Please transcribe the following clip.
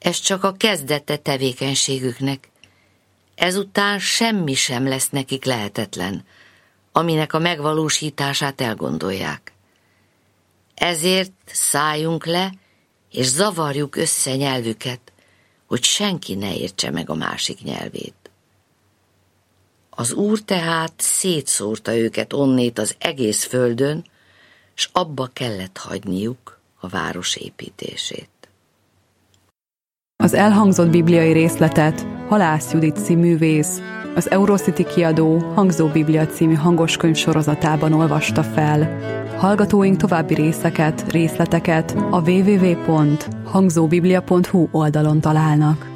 Ez csak a kezdete tevékenységüknek. Ezután semmi sem lesz nekik lehetetlen, aminek a megvalósítását elgondolják. Ezért szálljunk le, és zavarjuk össze nyelvüket, hogy senki ne értse meg a másik nyelvét. Az Úr tehát szétszórta őket onnét az egész földön, s abba kellett hagyniuk a város építését. Az elhangzott bibliai részletet Halász Judit színművész az Eurocity kiadó Hangzó Biblia című hangoskönyv sorozatában olvasta fel. Hallgatóink további részleteket a www.hangzóbiblia.hu oldalon találnak.